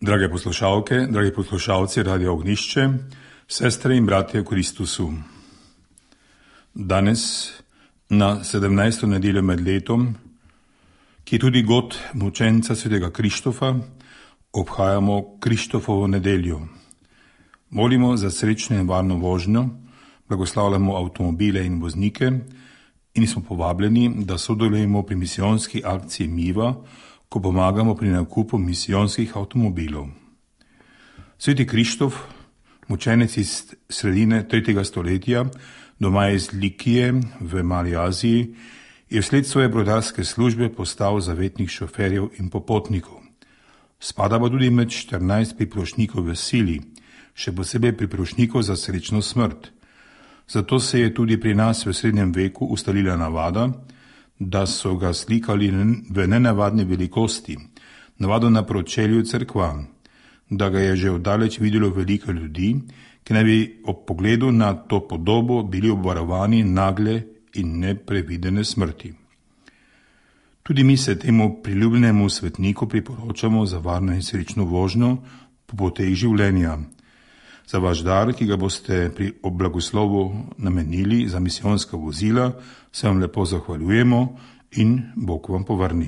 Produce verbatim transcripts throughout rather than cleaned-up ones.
Drage poslušalke, dragi poslušalci Radia Ognišče, sestre in bratje v Kristusu. Danes, na sedemnajsto nedeljo med letom, ki je tudi god mučenca svetega Krištofa, obhajamo Krištofovo nedeljo. Molimo za srečno in varno vožnjo, blagoslavljamo avtomobile in voznike in smo povabljeni, da sodelujemo pri misijonski akciji Miva, ko pomagamo pri nakupu misijonskih avtomobilov. Sveti Krištof, mučenec iz sredine tretjega stoletja, doma iz Likije v Mali Aziji, je vsled svoje brodarske službe postal zavetnik šoferjev in popotnikov. Spada pa tudi med štirinajst priprošnjikov v sili, še posebej priprošnjikov za srečno smrt. Zato se je tudi pri nas v srednjem veku ustalila navada, da so ga slikali v nenavadni velikosti, navado na pročelju cerkva, da ga je že oddaleč videlo veliko ljudi, ki naj bi ob pogledu na to podobo bili obvarovani nagle in neprevidene smrti. Tudi mi se temu priljubljenemu svetniku priporočamo za varno in srečno vožnjo po poteh življenja. Za vaš dar, ki ga boste pri oblagoslovu namenili za misijonska vozila, se vam lepo zahvaljujemo in Bog vam povrni.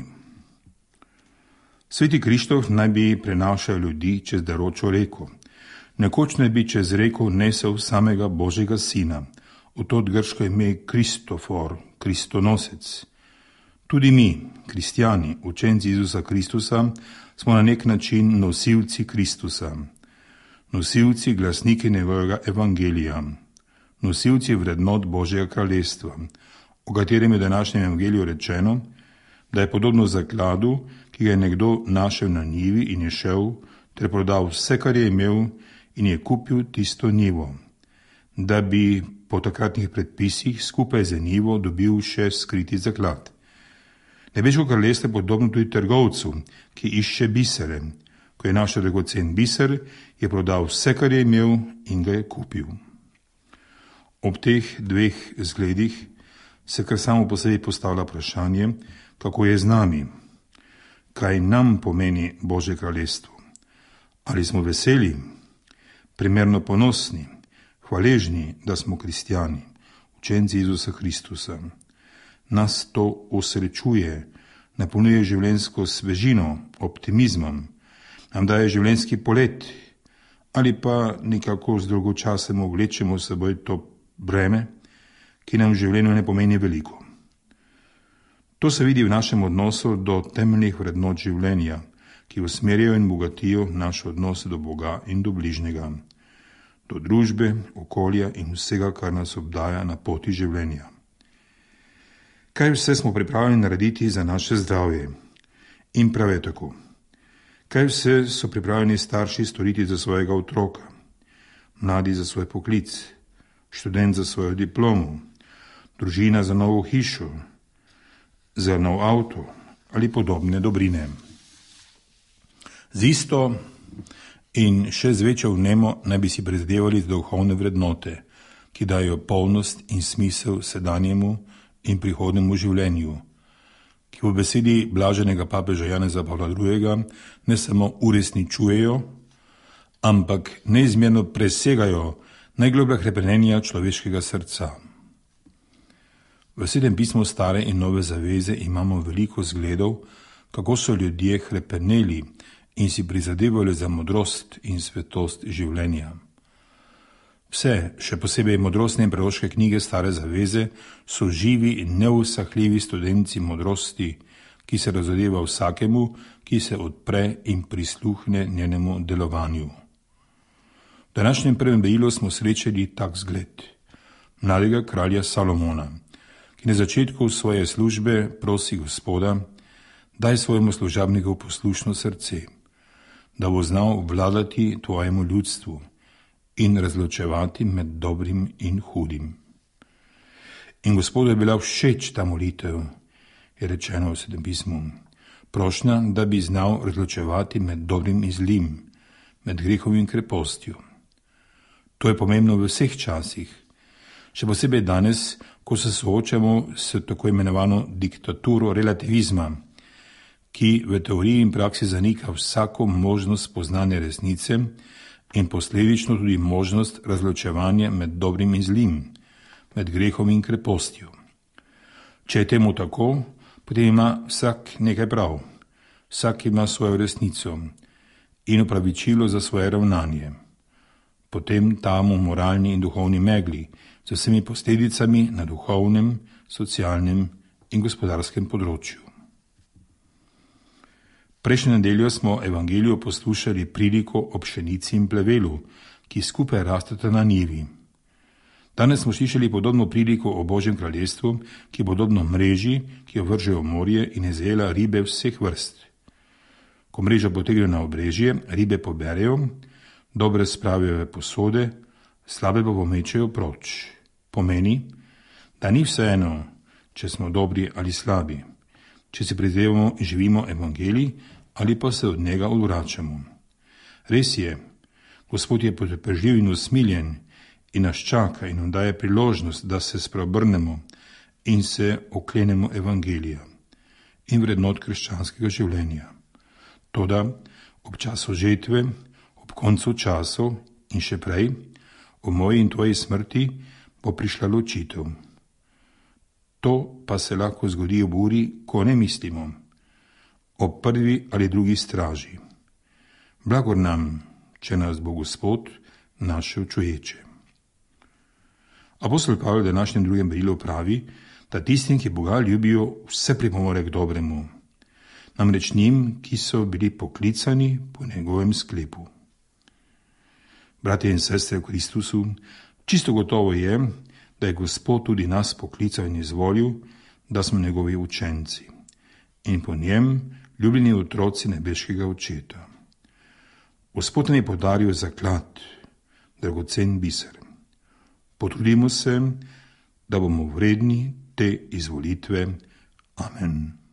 Sveti Krištof naj bi prenašal ljudi čez deročo reko. Nekoč naj bi čez reko nesel samega Božjega sina. Od tod grško ime Kristofor, Kristonosec. Tudi mi, kristjani, učenci Jezusa Kristusa, smo na nek način nosilci Kristusa. Nosilci glasniki njegovega evangelija, nosilci vrednot Božjega kraljestva, o katerem je v današnjem evangeliju rečeno, da je podobno zakladu, ki ga je nekdo našel na njivi in je šel, ter prodal vse, kar je imel, in je kupil tisto njivo, da bi po takratnih predpisih skupaj z njivo dobil še skriti zaklad. Nebeško kraljestvo je podobno tudi trgovcu, ki išče bisere. Ko je našel dragocen biser, je prodal vse, kar je imel, in ga je kupil. Ob teh dveh zgledih se kar samo po sebi postavlja vprašanje, kako je z nami, kaj nam pomeni Božje kraljestvo. Ali smo veseli, primerno ponosni, hvaležni, da smo kristjani, učenci Jezusa Kristusa. Nas to osrečuje, napolnjuje življenjsko svežino, optimizmom, nam daje življenjski polet, ali pa nekako z dolgočasem oblečemo s seboj to breme, ki nam v življenju ne pomeni veliko. To se vidi v našem odnosu do temeljnih vrednot življenja, ki usmerjajo in bogatijo naš odnos do Boga in do bližnjega, do družbe, okolja in vsega, kar nas obdaja na poti življenja. Kaj vse smo pripravljeni narediti za naše zdravje? In prav je tako. Kaj vse so pripravljeni starši storiti za svojega otroka, mladi za svoj poklic, študent za svojo diplomo, družina za novo hišo, za nov avto ali podobne dobrine. Z isto in še z večjo vnemo naj bi si prizadevali z duhovne vrednote, ki dajo polnost in smisel sedanjemu in prihodnemu življenju, ki v besedi blaženega papeža Janeza Pavla drugega ne samo uresničujejo, ampak neizmerno presegajo najgloblja hrepenenja človeškega srca. V Svetem pismu Stare in Nove zaveze imamo veliko zgledov, kako so ljudje hrepeneli in si prizadevali za modrost in svetost življenja. Vse, še posebej modrostne in preroške knjige Stare zaveze, so živi in neusahljivi studenci modrosti, ki se razodeva vsakemu, ki se odpre in prisluhne njenemu delovanju. V današnjem prvem bedilu smo srečali tak zgled mladega kralja Salomona, ki na začetku svoje službe prosi Gospoda, daj svojemu služabniku poslušno srce, da bo znal vladati tvojemu ljudstvu in razločevati med dobrim in hudim. In Gospodu je bila všeč ta molitev, je rečeno v Svetem pismu, prošnja, da bi znal razločevati med dobrim in zlim, med grehom in krepostjo. To je pomembno v vseh časih, še posebej danes, ko se soočamo s tako imenovano diktaturo relativizma, ki v teoriji in praksi zanika vsako možnost poznanja resnice in posledično tudi možnost razločevanja med dobrim in zlim, med grehom in krepostjo. Če je temu tako, potem ima vsak nekaj prav, vsak ima svojo resnico in opravičilo za svoje ravnanje. Potem tam v moralni in duhovni megli, z vsemi posledicami na duhovnem, socialnem in gospodarskem področju. Prejšnjo nedeljo smo v evangeliju poslušali priliko o pšenici in plevelu, ki skupaj rasteta na njivi. Danes smo slišali podobno priliko o Božjem kraljestvu, ki je podobno mreži, ki jo vržejo v morje in izjela ribe vseh vrst. Ko mrežo potegnejo na obrežje, ribe poberejo, dobre spravijo v posode, slabe pa pomečejo proč. Pomeni, da ni vseeno, če smo dobri ali slabi, če si prizadevamo in živimo evangelij ali pa se od njega odvračamo. Res je, Gospod je potrpežljiv in usmiljen in nas čaka in nam daje priložnost, da se spreobrnemo in se oklenemo evangelija in vrednot krščanskega življenja. Toda ob času žetve, ob koncu časov in še prej, o moji in tvoji smrti bo prišla ločitev. To pa se lahko zgodi ob uri, ko ne mislimo, ob prvi ali drugi straži. Blagor nam, če nas bo Gospod našel čuječe. Apostol Pavel v današnjem drugem berilu pravi, da tistim, ki Boga ljubijo, vse pripomore k dobremu. Namreč njim, ki so bili poklicani po njegovem sklepu. Bratje in sestre v Kristusu, čisto gotovo je, da je Gospod tudi nas poklical in izvolil, da smo njegovi učenci in po njem ljubljeni otroci nebeškega Očeta. Gospod nam je podaril zaklad, dragocen biser. Potrudimo se, da bomo vredni te izvolitve. Amen.